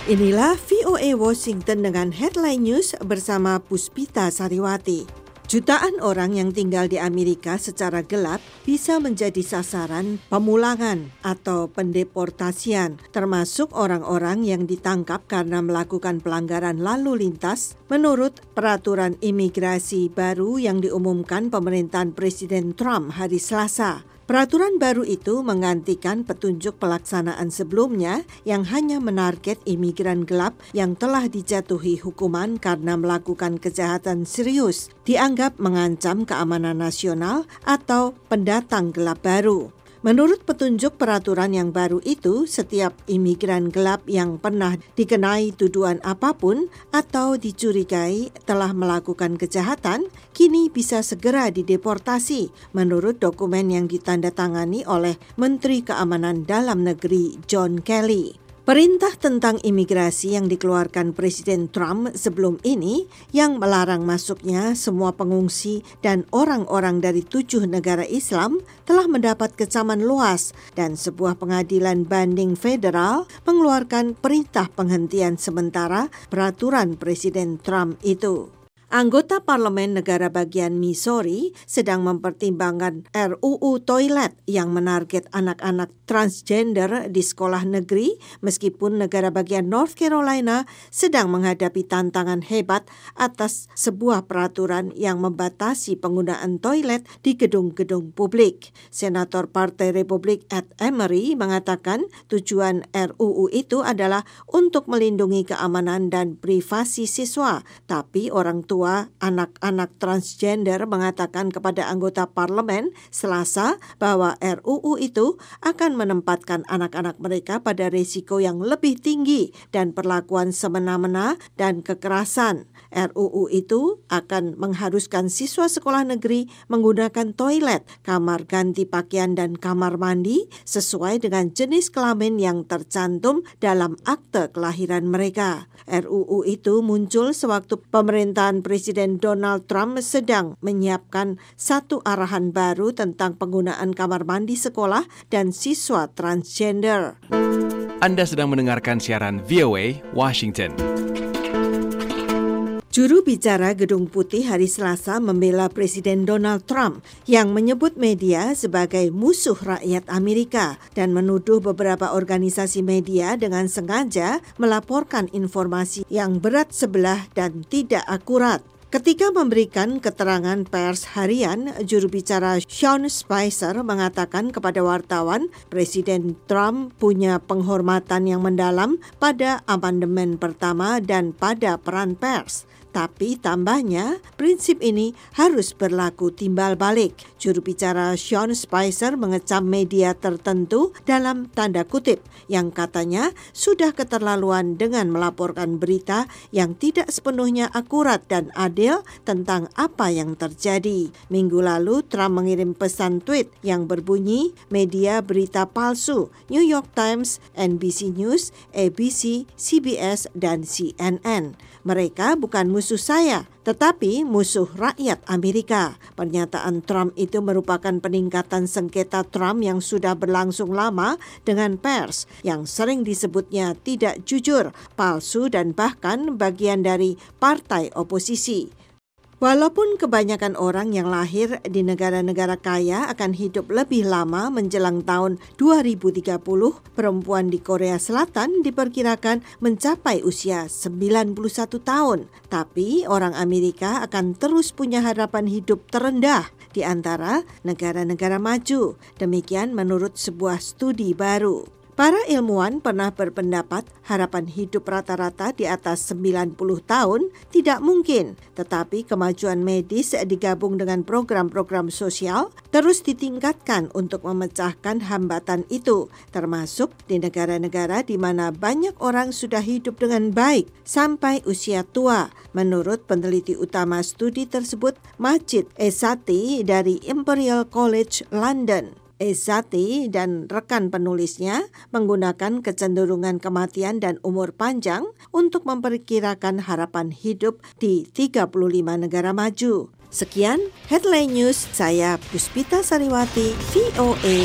Inilah VOA Washington dengan Headline News bersama Puspita Sariwati. Jutaan orang yang tinggal di Amerika secara gelap bisa menjadi sasaran pemulangan atau pendeportasian, termasuk orang-orang yang ditangkap karena melakukan pelanggaran lalu lintas menurut peraturan imigrasi baru yang diumumkan pemerintahan Presiden Trump hari Selasa. Peraturan baru itu menggantikan petunjuk pelaksanaan sebelumnya yang hanya menarget imigran gelap yang telah dijatuhi hukuman karena melakukan kejahatan serius, dianggap mengancam keamanan nasional atau pendatang gelap baru. Menurut petunjuk peraturan yang baru itu, setiap imigran gelap yang pernah dikenai tuduhan apapun atau dicurigai telah melakukan kejahatan, kini bisa segera dideportasi, menurut dokumen yang ditandatangani oleh Menteri Keamanan Dalam Negeri John Kelly. Perintah tentang imigrasi yang dikeluarkan Presiden Trump sebelum ini yang melarang masuknya semua pengungsi dan orang-orang dari 7 negara Islam telah mendapat kecaman luas dan sebuah pengadilan banding federal mengeluarkan perintah penghentian sementara peraturan Presiden Trump itu. Anggota Parlemen Negara Bagian Missouri sedang mempertimbangkan RUU toilet yang menarget anak-anak transgender di sekolah negeri, meskipun negara bagian North Carolina sedang menghadapi tantangan hebat atas sebuah peraturan yang membatasi penggunaan toilet di gedung-gedung publik. Senator Partai Republik Ed Emery mengatakan tujuan RUU itu adalah untuk melindungi keamanan dan privasi siswa, tapi orang tua anak-anak transgender mengatakan kepada anggota parlemen Selasa bahwa RUU itu akan menempatkan anak-anak mereka pada risiko yang lebih tinggi dan perlakuan semena-mena dan kekerasan. RUU itu akan mengharuskan siswa sekolah negeri menggunakan toilet, kamar ganti pakaian dan kamar mandi sesuai dengan jenis kelamin yang tercantum dalam akte kelahiran mereka. RUU itu muncul sewaktu pemerintahan Presiden Donald Trump sedang menyiapkan satu arahan baru tentang penggunaan kamar mandi sekolah dan siswa transgender. Anda sedang mendengarkan siaran VOA Washington. Juru bicara Gedung Putih hari Selasa membela Presiden Donald Trump yang menyebut media sebagai musuh rakyat Amerika dan menuduh beberapa organisasi media dengan sengaja melaporkan informasi yang berat sebelah dan tidak akurat. Ketika memberikan keterangan pers harian, juru bicara Sean Spicer mengatakan kepada wartawan, Presiden Trump punya penghormatan yang mendalam pada amandemen pertama dan pada peran pers. Tapi tambahnya, prinsip ini harus berlaku timbal balik. Juru bicara Sean Spicer mengecam media tertentu dalam tanda kutip yang katanya sudah keterlaluan dengan melaporkan berita yang tidak sepenuhnya akurat dan adil tentang apa yang terjadi. Minggu lalu, Trump mengirim pesan tweet yang berbunyi, media berita palsu, New York Times, NBC News, ABC, CBS, dan CNN. Mereka bukan musuh saya, tetapi musuh rakyat Amerika. Pernyataan Trump itu merupakan peningkatan sengketa Trump yang sudah berlangsung lama dengan pers, yang sering disebutnya tidak jujur, palsu, dan bahkan bagian dari partai oposisi. Walaupun kebanyakan orang yang lahir di negara-negara kaya akan hidup lebih lama menjelang tahun 2030, perempuan di Korea Selatan diperkirakan mencapai usia 91 tahun. Tapi orang Amerika akan terus punya harapan hidup terendah di antara negara-negara maju. Demikian menurut sebuah studi baru. Para ilmuwan pernah berpendapat harapan hidup rata-rata di atas 90 tahun tidak mungkin, tetapi kemajuan medis digabung dengan program-program sosial terus ditingkatkan untuk memecahkan hambatan itu, termasuk di negara-negara di mana banyak orang sudah hidup dengan baik sampai usia tua. Menurut peneliti utama studi tersebut, Majid Esati dari Imperial College London. Esati dan rekan penulisnya menggunakan kecenderungan kematian dan umur panjang untuk memperkirakan harapan hidup di 35 negara maju. Sekian Headline News, saya Puspita Sariwati, VOA.